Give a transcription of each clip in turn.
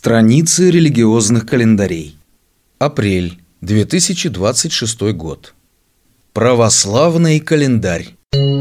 Страницы религиозных календарей. Апрель, 2026 год. Православный календарь.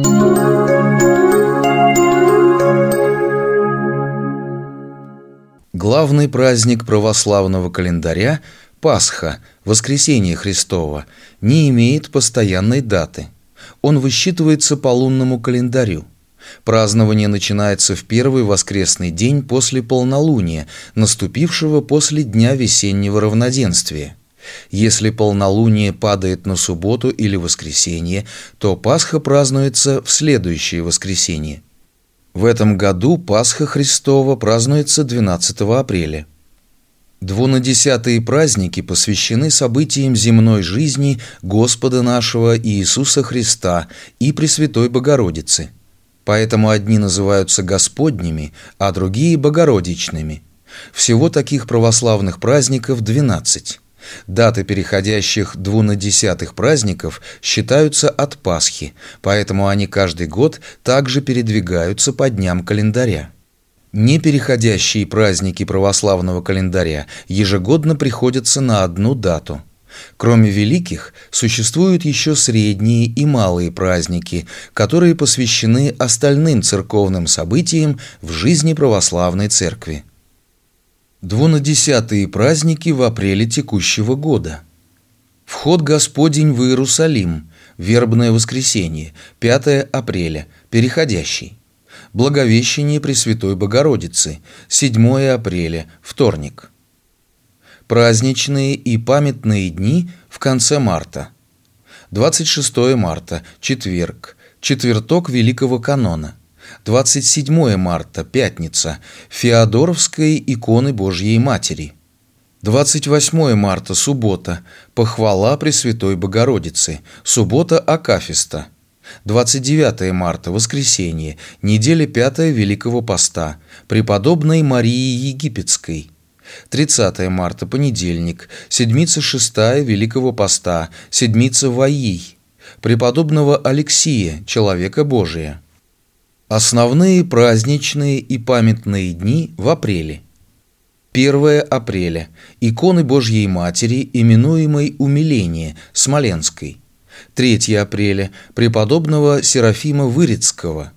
Главный праздник православного календаря – Пасха, Воскресение Христово, не имеет постоянной даты. Он высчитывается по лунному календарю. Празднование начинается в первый воскресный день после полнолуния, наступившего после дня весеннего равноденствия. Если полнолуние падает на субботу или воскресенье, то Пасха празднуется в следующее воскресенье. В этом году Пасха Христова празднуется 12 апреля. Двунадесятые праздники посвящены событиям земной жизни Господа нашего Иисуса Христа и Пресвятой Богородицы. Поэтому одни называются Господними, а другие – Богородичными. Всего таких православных праздников 12. Даты переходящих двунадесятых праздников считаются от Пасхи, поэтому они каждый год также передвигаются по дням календаря. Непереходящие праздники православного календаря ежегодно приходятся на одну дату. Кроме великих, существуют еще средние и малые праздники, которые посвящены остальным церковным событиям в жизни православной церкви. Двунадесятые праздники в апреле текущего года. Вход Господень в Иерусалим, Вербное воскресенье, 5 апреля, переходящий. Благовещение Пресвятой Богородицы, 7 апреля, вторник. Праздничные и памятные дни в конце марта. 26 марта, четверг, четверток Великого Канона. 27 марта, пятница, Феодоровской иконы Божьей Матери. 28 марта, суббота, похвала Пресвятой Богородицы, суббота Акафиста. 29 марта, воскресенье, неделя 5 Великого Поста, преподобной Марии Египетской. 30 марта, понедельник, седмица 6 Великого Поста, седмица Ваий, преподобного Алексия, человека Божия. Основные праздничные и памятные дни в апреле. 1 апреля, иконы Божьей Матери, именуемой Умиление, Смоленской. 3 апреля, преподобного Серафима Вырицкого.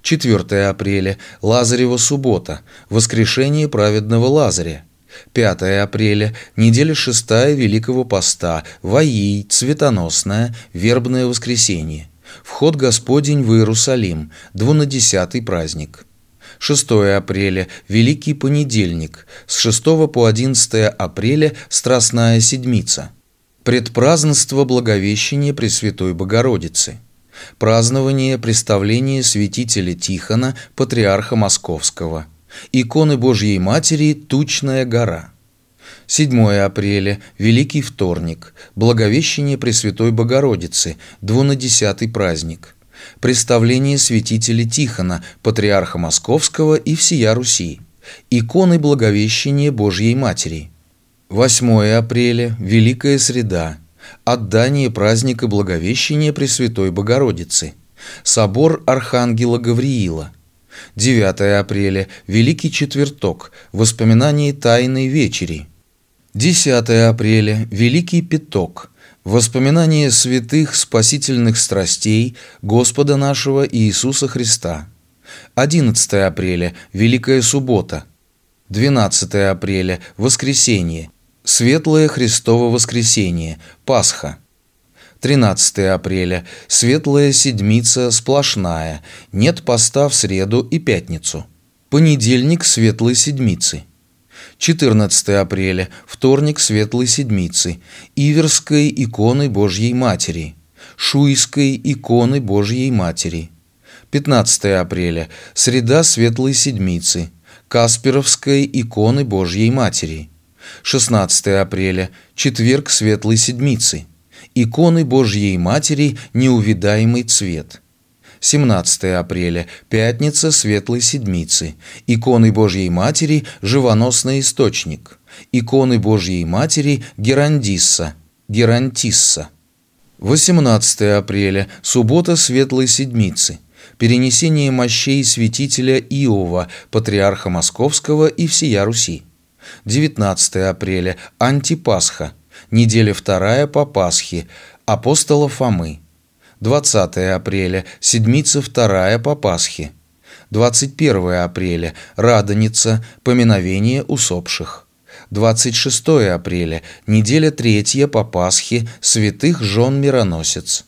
4 апреля, Лазарева суббота, воскрешение праведного Лазаря. 5 апреля, неделя 6 Великого Поста, Ваий, Цветоносная, Вербное воскресенье. Вход Господень в Иерусалим, двунадесятый праздник. 6 апреля, Великий понедельник, с 6 по 11 апреля Страстная седмица. Предпразднество Благовещения Пресвятой Богородицы. Празднование представления святителя Тихона, патриарха Московского. Иконы Божьей Матери, Тучная гора. 7 апреля, Великий вторник, Благовещение Пресвятой Богородицы, двунадесятый праздник. Представление святителя Тихона, патриарха Московского и всея Руси. Иконы Благовещения Божьей Матери. 8 апреля, Великая среда, отдание праздника Благовещения Пресвятой Богородицы. Собор Архангела Гавриила. 9 апреля, Великий четверток, воспоминание Тайной вечери. 10 апреля, Великий пяток, воспоминание святых спасительных страстей Господа нашего Иисуса Христа. 11 апреля, Великая суббота. 12 апреля, воскресенье, Светлое Христово воскресенье, Пасха. 13 апреля, Светлая седмица сплошная, нет поста в среду и пятницу. Понедельник Светлой седмицы. 14 апреля, вторник Светлой седмицы, Иверской иконы Божьей Матери, Шуйской иконы Божьей Матери. 15 апреля, среда Светлой седмицы, Касперовской иконы Божьей Матери. 16 апреля, четверг Светлой седмицы, иконы Божьей Матери неувидаемый цвет. 17 апреля, пятница Светлой седмицы, иконы Божьей Матери живоносный источник, иконы Божьей Матери Герандисса, Герантисса. 18 апреля, суббота Светлой седмицы, перенесение мощей святителя Иова, патриарха Московского и всея Руси. 19 апреля – Антипасха, неделя 2 по Пасхе, апостола Фомы. 20 апреля – Седмица 2 по Пасхе. 21 апреля – Радоница, поминовение усопших. 26 апреля – неделя 3 по Пасхе, святых жен мироносец.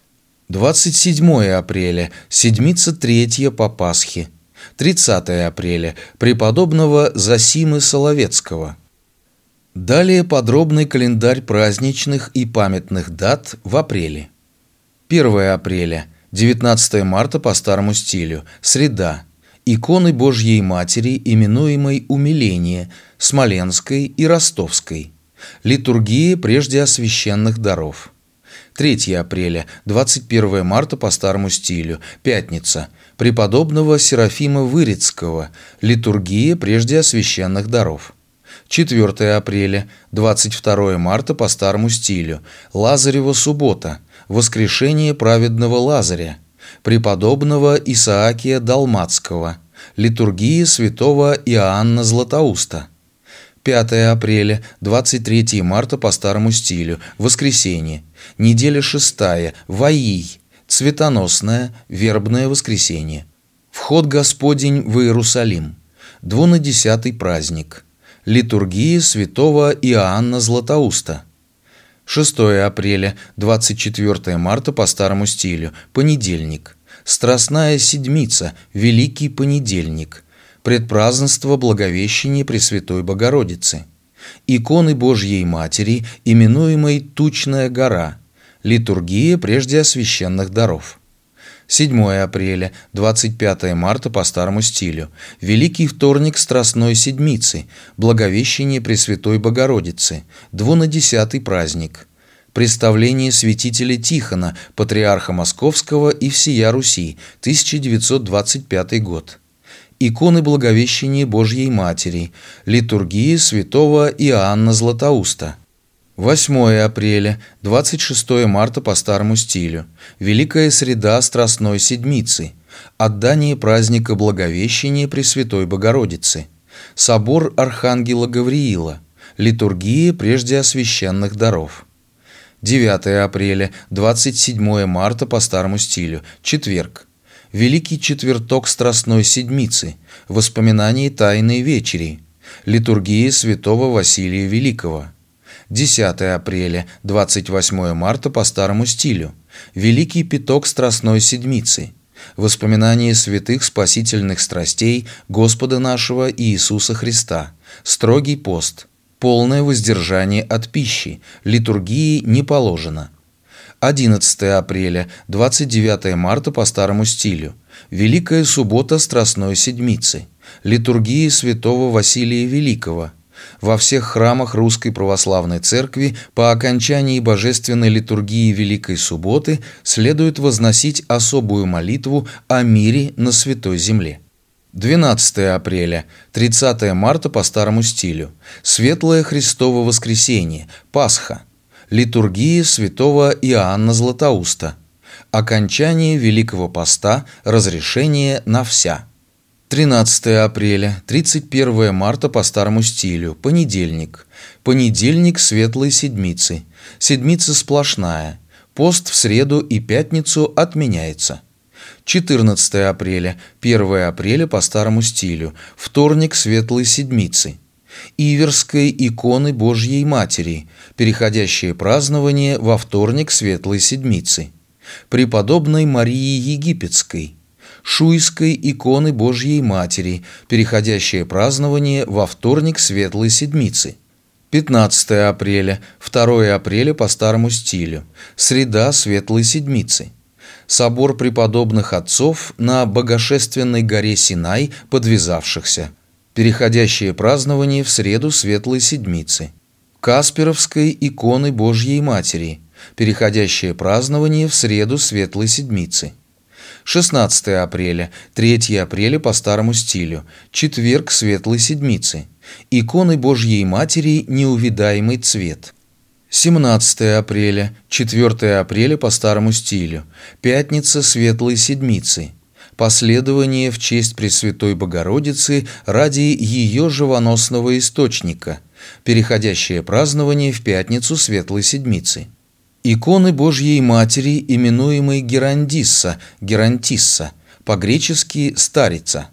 27 апреля – Седмица 3 по Пасхе. 30 апреля – преподобного Зосимы Соловецкого. Далее подробный календарь праздничных и памятных дат в апреле. 1 апреля, 19 марта по старому стилю, среда. Иконы Божьей Матери, именуемой Умиление, Смоленской и Ростовской. Литургии прежде освященных даров. 3 апреля, 21 марта по старому стилю, пятница. Преподобного Серафима Вырицкого, литургия прежде освященных даров. 4 апреля, 22 марта по старому стилю, Лазарева суббота, воскрешение праведного Лазаря, преподобного Исаакия Далматского, литургия святого Иоанна Златоуста. 5 апреля, 23 марта по старому стилю, воскресенье, неделя 6, Ваий, цветоносное, вербное воскресенье. Вход Господень в Иерусалим, 12-й праздник. Литургия святого Иоанна Златоуста. 6 апреля, 24 марта по старому стилю, понедельник. Страстная седмица, Великий понедельник. Предпразднество Благовещения Пресвятой Богородицы. Иконы Божьей Матери, именуемой Тучная гора. Литургия прежде освященных даров. 7 апреля, 25 марта по старому стилю, Великий вторник Страстной Седмицы, Благовещение Пресвятой Богородицы, 12-й праздник. Представление святителя Тихона, патриарха Московского и всея Руси, 1925 год. Иконы Благовещения Божьей Матери, литургии святого Иоанна Златоуста. 8 апреля, 26 марта по старому стилю, Великая среда Страстной Седмицы, отдание праздника Благовещения Пресвятой Богородицы, собор Архангела Гавриила, литургия прежде освященных даров. 9 апреля, 27 марта по старому стилю, четверг, Великий четверток Страстной Седмицы, воспоминание Тайной Вечери, литургия святого Василия Великого. 10 апреля, 28 марта по старому стилю, Великий пяток Страстной Седмицы, воспоминание святых спасительных страстей Господа нашего Иисуса Христа, строгий пост, полное воздержание от пищи, литургии не положено. 11 апреля, 29 марта по старому стилю, Великая суббота Страстной Седмицы, литургии святого Василия Великого. Во всех храмах Русской Православной Церкви по окончании божественной литургии Великой Субботы следует возносить особую молитву о мире на Святой Земле. 12 апреля, 30 марта по старому стилю, Светлое Христово воскресенье, Пасха, литургия святого Иоанна Златоуста, окончание Великого Поста, разрешение на вся. 13 апреля, 31 марта по старому стилю, понедельник. Понедельник Светлой Седмицы. Седмица сплошная. Пост в среду и пятницу отменяется. 14 апреля, 1 апреля по старому стилю, вторник Светлой Седмицы. Иверской иконы Божьей Матери, переходящее празднование во вторник Светлой Седмицы. Преподобной Марии Египетской. Шуйской иконы Божьей Матери, переходящее празднование во вторник Светлой Седмицы. 15 апреля, 2 апреля по старому стилю, среда Светлой Седмицы. Собор преподобных отцов на Богошественной горе Синай подвязавшихся, переходящее празднование в среду Светлой Седмицы. Касперовской иконы Божьей Матери, переходящее празднование в среду Светлой Седмицы. 16 апреля, 3 апреля по старому стилю, четверг Светлой Седмицы. Иконы Божьей Матери неувидаемый цвет. 17 апреля, 4 апреля по старому стилю, пятница Светлой Седмицы. последование в честь Пресвятой Богородицы ради ее живоносного источника, переходящее празднование в пятницу Светлой Седмицы. Иконы Божьей Матери, именуемой Герандисса, Герантисса, по-гречески «старица».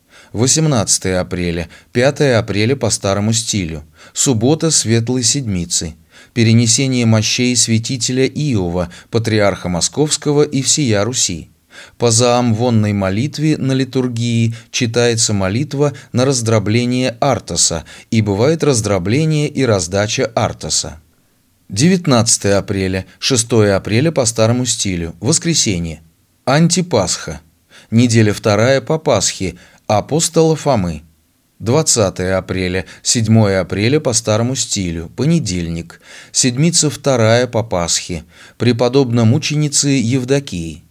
18 апреля, 5 апреля по старому стилю, суббота Светлой Седмицы, перенесение мощей святителя Иова, патриарха Московского и всея Руси. По заамвонной молитве на литургии читается молитва на раздробление Артоса, и бывает раздробление и раздача Артоса. 19 апреля, 6 апреля по старому стилю, воскресенье, антипасха, неделя 2 по Пасхе, апостола Фомы. 20 апреля, 7 апреля по старому стилю, понедельник, седмица 2 по Пасхе, преподобно-мученицы Евдокии.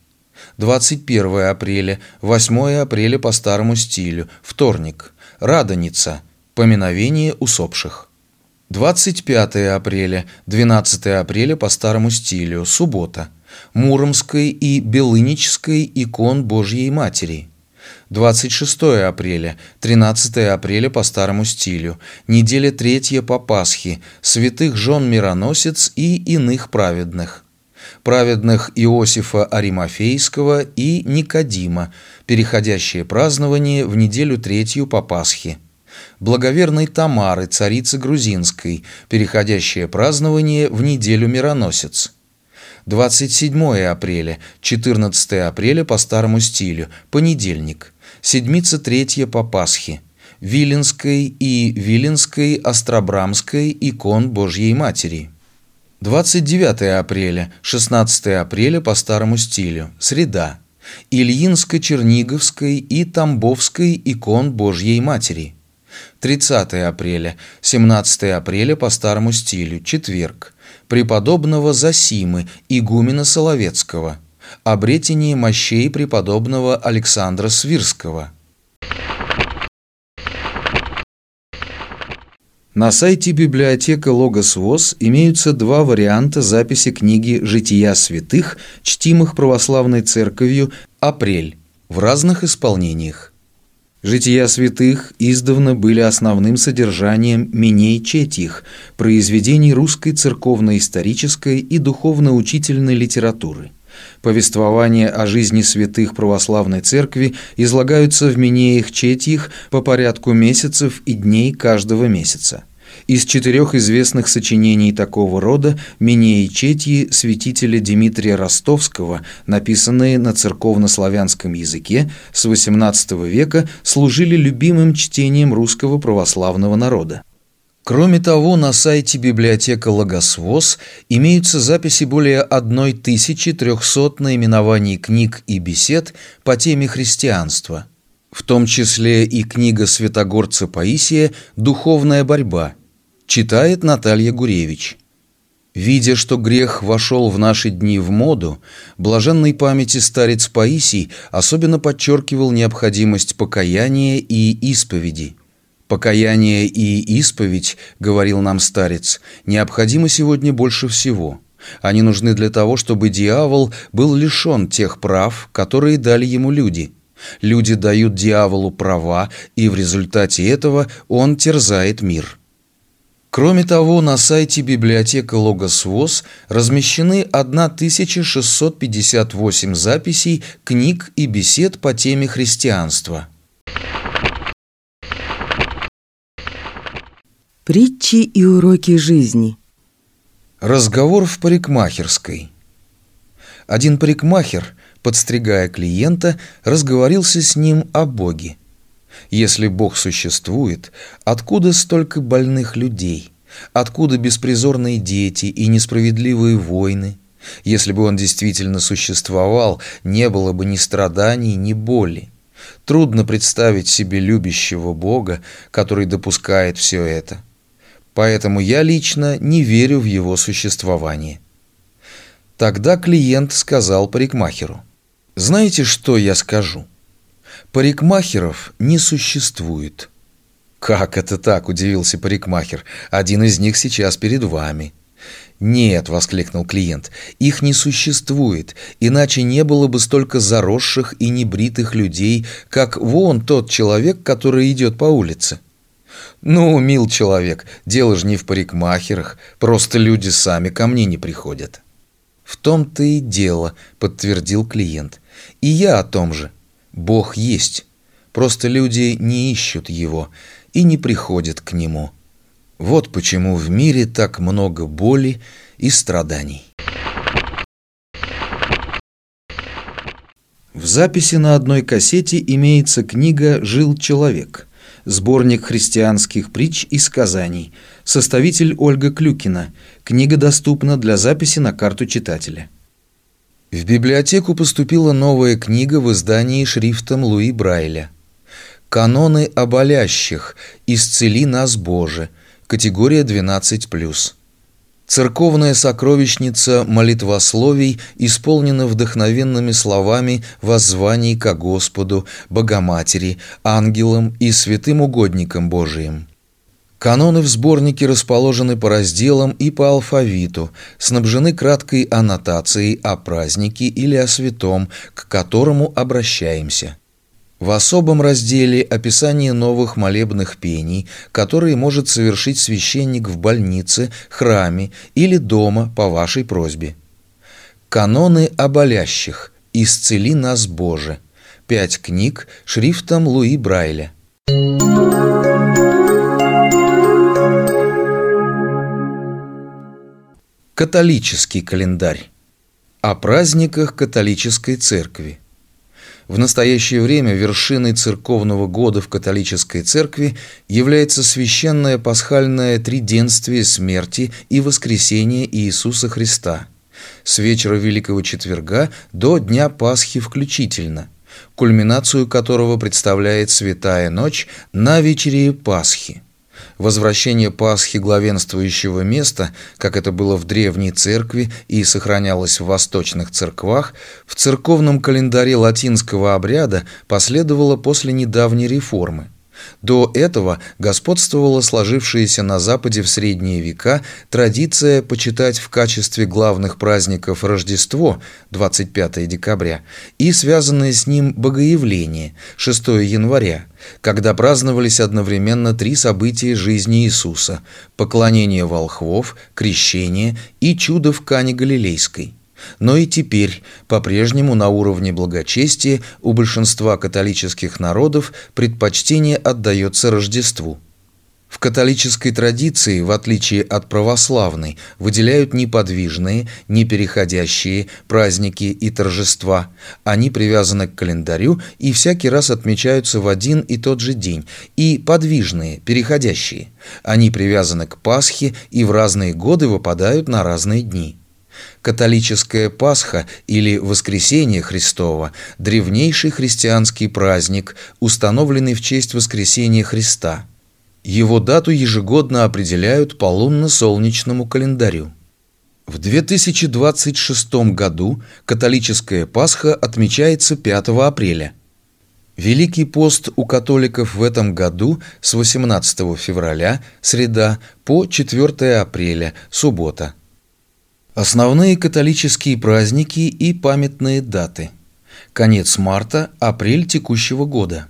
21 апреля, 8 апреля по старому стилю, вторник, Радоница, поминовение усопших. 25 апреля, 12 апреля по старому стилю, суббота, Муромской и Белынической икон Божьей Матери. 26 апреля, 13 апреля по старому стилю, неделя 3 по Пасхе, святых жен Мироносец и иных праведных. Праведных Иосифа Аримафейского и Никодима, переходящее празднование в неделю 3 по Пасхе. Благоверной Тамары, царицы грузинской, переходящее празднование в неделю Мироносец. 27 апреля, 14 апреля по старому стилю, понедельник, седмица 3 по Пасхе, Виленской и Виленской Остробрамской икон Божьей Матери. 29 апреля, 16 апреля по старому стилю, среда, Ильинско-Черниговской и Тамбовской икон Божьей Матери. 30 апреля, 17 апреля по старому стилю, четверг, преподобного Зосимы, игумена Соловецкого, обретение мощей преподобного Александра Свирского. На сайте библиотека Логос ВОС имеются два варианта записи книги «Жития святых», чтимых православной церковью, «Апрель», в разных исполнениях. «Жития святых» издавна были основным содержанием Миней Четьих, произведений русской церковно-исторической и духовно-учительной литературы. Повествования о жизни святых православной церкви излагаются в Минеях Четьих по порядку месяцев и дней каждого месяца. Из 4 известных сочинений такого рода Минеи Четьи святителя Дмитрия Ростовского, написанные на церковно-славянском языке, с XVIII века служили любимым чтением русского православного народа. Кроме того, на сайте библиотека Логос ВОС имеются записи более 1300 наименований книг и бесед по теме христианства, в том числе и книга святогорца Паисия «Духовная борьба», читает Наталья Гуревич. Видя, что грех вошел в наши дни в моду, блаженной памяти старец Паисий особенно подчеркивал необходимость покаяния и исповеди. «Покаяние и исповедь, — говорил нам старец, — необходимы сегодня больше всего. Они нужны для того, чтобы дьявол был лишен тех прав, которые дали ему люди. Люди дают дьяволу права, и в результате этого он терзает мир». Кроме того, на сайте библиотека Логос ВОС размещены 1658 записей книг и бесед по теме христианства. Притчи и уроки жизни. Разговор в парикмахерской. Один парикмахер, подстригая клиента, разговорился с ним о Боге. Если Бог существует, откуда столько больных людей? Откуда беспризорные дети и несправедливые войны? Если бы Он действительно существовал, не было бы ни страданий, ни боли. Трудно представить себе любящего Бога, который допускает все это. Поэтому я лично не верю в Его существование. Тогда клиент сказал парикмахеру: «Знаете, что я скажу? Парикмахеров не существует». «Как это так?» – удивился парикмахер. «Один из них сейчас перед вами». «Нет», — воскликнул клиент, — «их не существует, иначе не было бы столько заросших и небритых людей, как вон тот человек, который идет по улице». «Ну, мил человек, дело же не в парикмахерах, просто люди сами ко мне не приходят». «В том-то и дело», — подтвердил клиент. «И я о том же. Бог есть, просто люди не ищут Его и не приходят к Нему. Вот почему в мире так много боли и страданий». В записи на одной кассете имеется книга «Жил человек», сборник христианских притч и сказаний, составитель Ольга Клюкина. Книга доступна для записи на карту читателя. В библиотеку поступила новая книга в издании шрифтом Луи Брайля. «Каноны о болящих. Исцели нас, Боже». Категория 12+. Церковная сокровищница молитвословий исполнена вдохновенными словами воззваний ко Господу, Богоматери, ангелам и святым угодникам Божиим. Каноны в сборнике расположены по разделам и по алфавиту, снабжены краткой аннотацией о празднике или о святом, к которому обращаемся. В особом разделе описание новых молебных пений, которые может совершить священник в больнице, храме или дома по вашей просьбе. Каноны о болящих. Исцели нас, Боже. 5 книг шрифтом Луи Брайля. Католический календарь. О праздниках католической церкви. В настоящее время вершиной церковного года в католической церкви является священное пасхальное триденствие смерти и воскресения Иисуса Христа с вечера Великого Четверга до Дня Пасхи включительно, кульминацию которого представляет Святая Ночь на вечере Пасхи. Возвращение Пасхи главенствующего места, как это было в древней церкви и сохранялось в восточных церквах, в церковном календаре латинского обряда последовало после недавней реформы. До этого господствовала сложившаяся на Западе в средние века традиция почитать в качестве главных праздников Рождество, 25 декабря, и связанное с ним Богоявление, 6 января, когда праздновались одновременно 3 события жизни Иисуса – поклонение волхвов, крещение и чудо в Кане Галилейской. Но и теперь, по-прежнему на уровне благочестия, у большинства католических народов предпочтение отдается Рождеству. В католической традиции, в отличие от православной, выделяют неподвижные, непереходящие праздники и торжества. Они привязаны к календарю и всякий раз отмечаются в один и тот же день. И подвижные, переходящие. Они привязаны к Пасхе и в разные годы выпадают на разные дни. Католическая Пасха или Воскресение Христово – древнейший христианский праздник, установленный в честь воскресения Христа. Его дату ежегодно определяют по лунно-солнечному календарю. В 2026 году католическая Пасха отмечается 5 апреля. Великий пост у католиков в этом году с 18 февраля, среда, по 4 апреля, суббота. Основные католические праздники и памятные даты. Конец марта, апрель текущего года.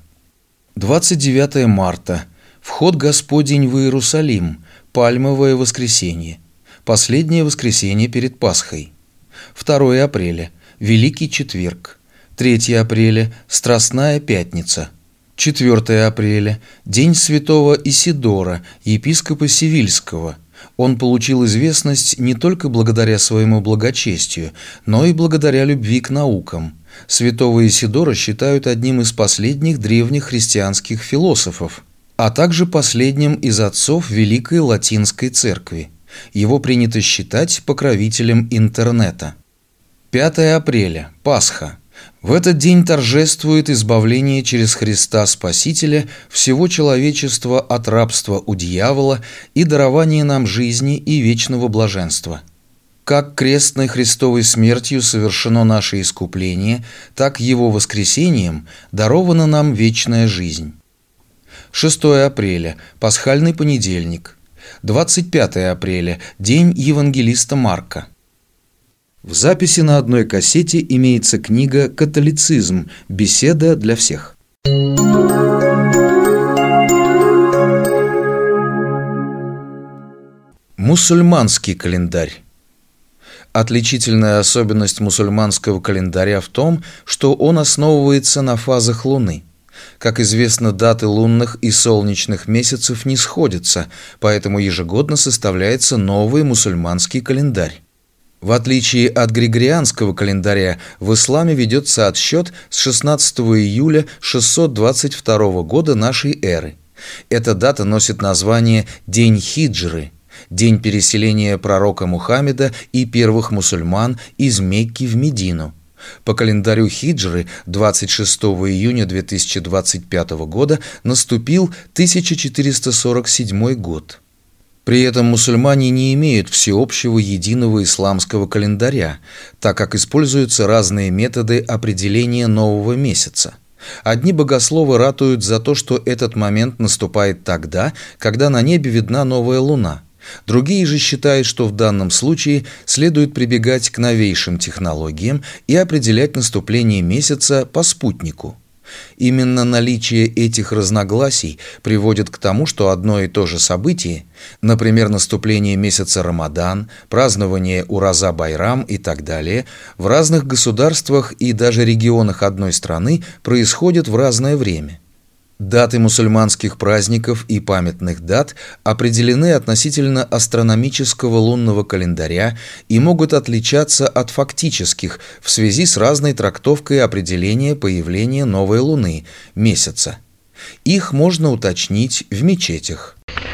29 марта. Вход Господень в Иерусалим, Пальмовое воскресенье. Последнее воскресенье перед Пасхой. 2 апреля. Великий четверг. 3 апреля. Страстная пятница. 4 апреля. День святого Исидора, епископа Севильского. Он получил известность не только благодаря своему благочестию, но и благодаря любви к наукам. Святого Исидора считают одним из последних древних христианских философов, а также последним из отцов Великой Латинской Церкви. Его принято считать покровителем интернета. 5 апреля. Пасха. В этот день торжествует избавление через Христа Спасителя всего человечества от рабства у дьявола и дарование нам жизни и вечного блаженства. Как крестной Христовой смертью совершено наше искупление, так Его воскресением дарована нам вечная жизнь. 6 апреля. Пасхальный понедельник. 25 апреля – день евангелиста Марка. В записи на одной кассете имеется книга «Католицизм. Беседа для всех». Мусульманский календарь. Отличительная особенность мусульманского календаря в том, что он основывается на фазах Луны. Как известно, даты лунных и солнечных месяцев не сходятся, поэтому ежегодно составляется новый мусульманский календарь. В отличие от григорианского календаря, в исламе ведется отсчет с 16 июля 622 года нашей эры. Эта дата носит название День хиджры, день переселения пророка Мухаммеда и первых мусульман из Мекки в Медину. По календарю хиджры 26 июня 2025 года наступил 1447 год. При этом мусульмане не имеют всеобщего единого исламского календаря, так как используются разные методы определения нового месяца. Одни богословы ратуют за то, что этот момент наступает тогда, когда на небе видна новая луна. Другие же считают, что в данном случае следует прибегать к новейшим технологиям и определять наступление месяца по спутнику. Именно наличие этих разногласий приводит к тому, что одно и то же событие, например, наступление месяца Рамадан, празднование Ураза-Байрам и так далее, в разных государствах и даже регионах одной страны происходит в разное время. Даты мусульманских праздников и памятных дат определены относительно астрономического лунного календаря и могут отличаться от фактических в связи с разной трактовкой определения появления новой луны, месяца. Их можно уточнить в мечетях.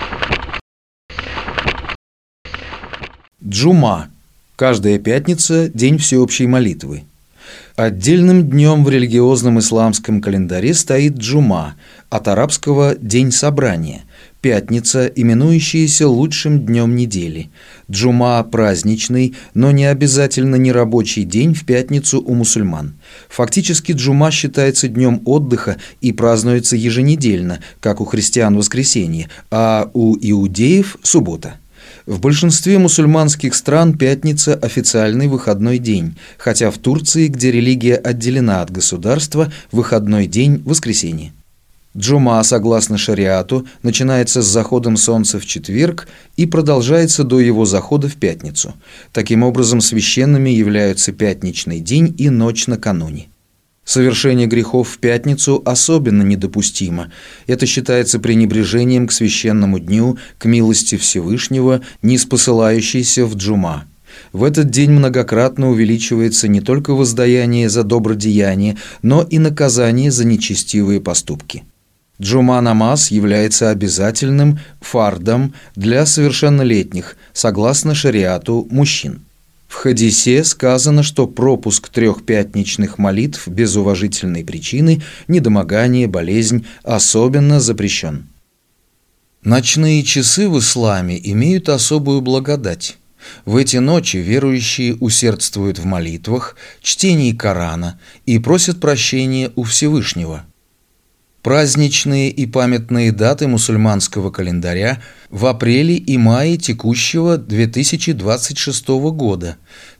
Джума. Каждая пятница – день всеобщей молитвы. Отдельным днем в религиозном исламском календаре стоит джума, от арабского «день собрания», пятница, именующаяся лучшим днем недели. Джума – праздничный, но не обязательно нерабочий день в пятницу у мусульман. Фактически джума считается днем отдыха и празднуется еженедельно, как у христиан воскресенье, а у иудеев – суббота. В большинстве мусульманских стран пятница – официальный выходной день, хотя в Турции, где религия отделена от государства, выходной день – воскресенье. Джума, согласно шариату, начинается с заходом солнца в четверг и продолжается до его захода в пятницу. Таким образом, священными являются пятничный день и ночь накануне. Совершение грехов в пятницу особенно недопустимо. Это считается пренебрежением к священному дню, к милости Всевышнего, ниспосылающейся в джума. В этот день многократно увеличивается не только воздаяние за добродеяние, но и наказание за нечестивые поступки. Джума-намаз является обязательным фардом для совершеннолетних, согласно шариату мужчин. В хадисе сказано, что пропуск 3 пятничных молитв без уважительной причины, недомогание, болезнь особенно запрещен. Ночные часы в исламе имеют особую благодать. В эти ночи верующие усердствуют в молитвах, чтении Корана и просят прощения у Всевышнего. Праздничные и памятные даты мусульманского календаря в апреле и мае текущего 2026 года,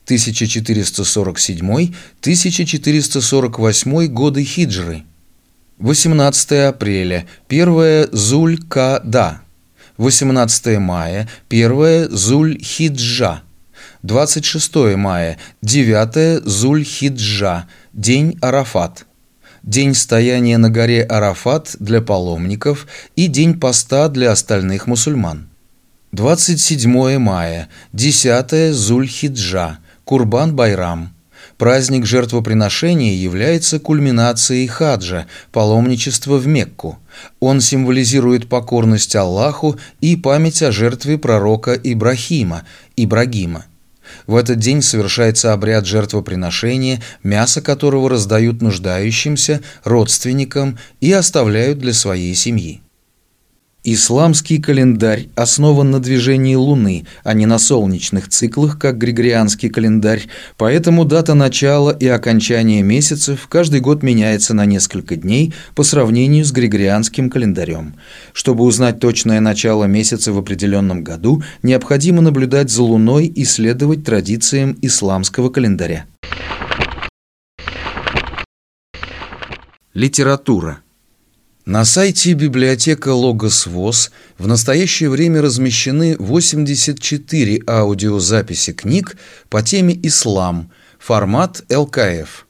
1447-1448 годы хиджры. 18 апреля, 1 Зуль-Каада, 18 мая, 1 Зуль-Хиджа, 26 мая, 9 Зуль-Хиджа, день Арафат. День стояния на горе Арафат для паломников и день поста для остальных мусульман. 27 мая, 10 Зуль-Хиджа, Курбан-Байрам. Праздник жертвоприношения является кульминацией хаджа, паломничества в Мекку. Он символизирует покорность Аллаху и память о жертве пророка Ибрагима. В этот день совершается обряд жертвоприношения, мясо которого раздают нуждающимся, родственникам и оставляют для своей семьи. Исламский календарь основан на движении Луны, а не на солнечных циклах, как григорианский календарь, поэтому дата начала и окончания месяцев каждый год меняется на несколько дней по сравнению с григорианским календарем. Чтобы узнать точное начало месяца в определенном году, необходимо наблюдать за Луной и следовать традициям исламского календаря. Литература. На сайте библиотека Логос ВОС в настоящее время размещены 84 аудиозаписи книг по теме «Ислам», формат ЛКФ.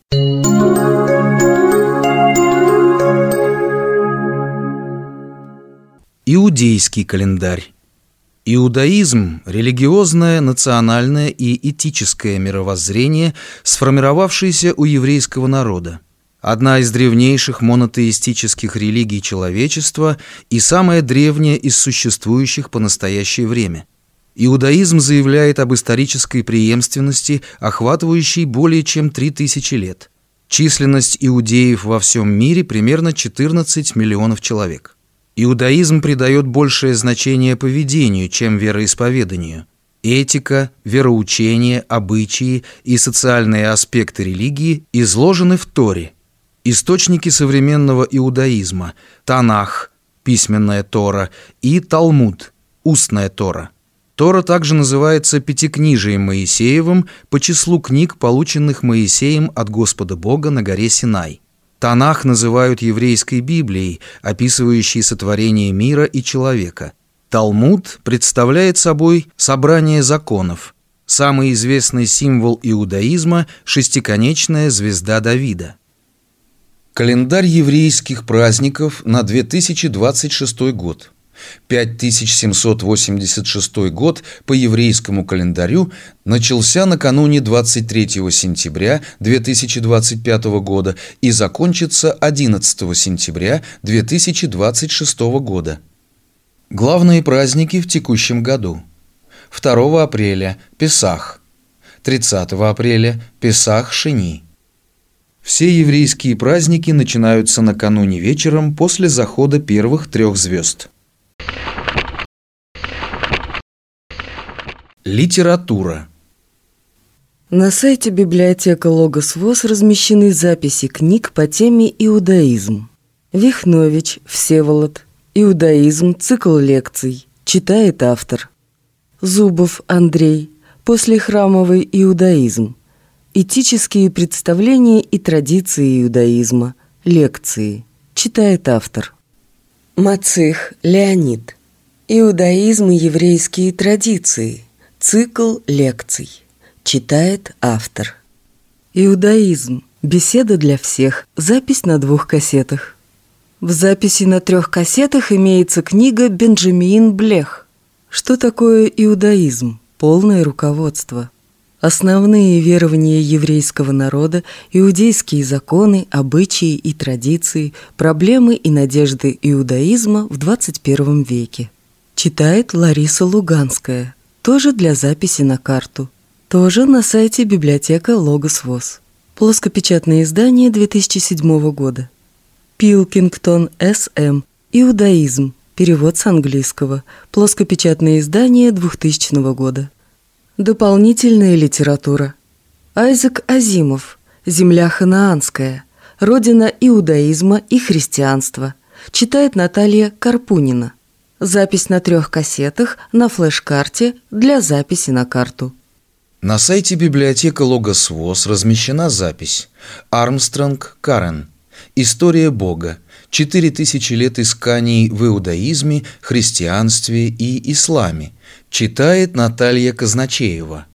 Иудейский календарь. Иудаизм – религиозное, национальное и этическое мировоззрение, сформировавшееся у еврейского народа. Одна из древнейших монотеистических религий человечества и самая древняя из существующих по настоящее время. Иудаизм заявляет об исторической преемственности, охватывающей более чем 3000 лет. Численность иудеев во всем мире примерно 14 миллионов человек. Иудаизм придает большее значение поведению, чем вероисповеданию. Этика, вероучение, обычаи и социальные аспекты религии изложены в Торе. Источники современного иудаизма – Танах, письменная Тора, и Талмуд, устная Тора. Тора также называется Пятикнижием Моисеевым по числу книг, полученных Моисеем от Господа Бога на горе Синай. Танах называют еврейской Библией, описывающей сотворение мира и человека. Талмуд представляет собой собрание законов. Самый известный символ иудаизма – шестиконечная звезда Давида. Календарь еврейских праздников на 2026 год. 5786 год по еврейскому календарю начался накануне 23 сентября 2025 года и закончится 11 сентября 2026 года. Главные праздники в текущем году. 2 апреля – Песах, 30 апреля – Песах Шени. Все еврейские праздники начинаются накануне вечером после захода первых 3 звезд. Литература. На сайте библиотека Логос ВОС размещены записи книг по теме «Иудаизм». Вихнович Всеволод. «Иудаизм. Цикл лекций». Читает автор. Зубов Андрей. Послехрамовый иудаизм. Этические представления и традиции иудаизма. Лекции. Читает автор. Мацих Леонид. Иудаизм и еврейские традиции. Цикл лекций. Читает автор. Иудаизм. Беседа для всех. Запись на 2 кассетах. В записи на 3 кассетах имеется книга Бенджамин Блех. Что такое иудаизм? Полное руководство. Основные верования еврейского народа, иудейские законы, обычаи и традиции, проблемы и надежды иудаизма в 21 веке. Читает Лариса Луганская. Тоже для записи на карту. Тоже на сайте библиотека Логос ВОС. Плоскопечатное издание 2007 года. Пилкингтон С.М. Иудаизм. Перевод с английского. Плоскопечатное издание 2000 года. Дополнительная литература. Айзек Азимов. Земля ханаанская. Родина иудаизма и христианства. Читает Наталья Карпунина. Запись на 3 кассетах на флеш-карте для записи на карту. На сайте библиотека Логос ВОС размещена запись Армстронг Карен. История Бога. 4000 лет исканий в иудаизме, христианстве и исламе. Читает Наталья Казначеева.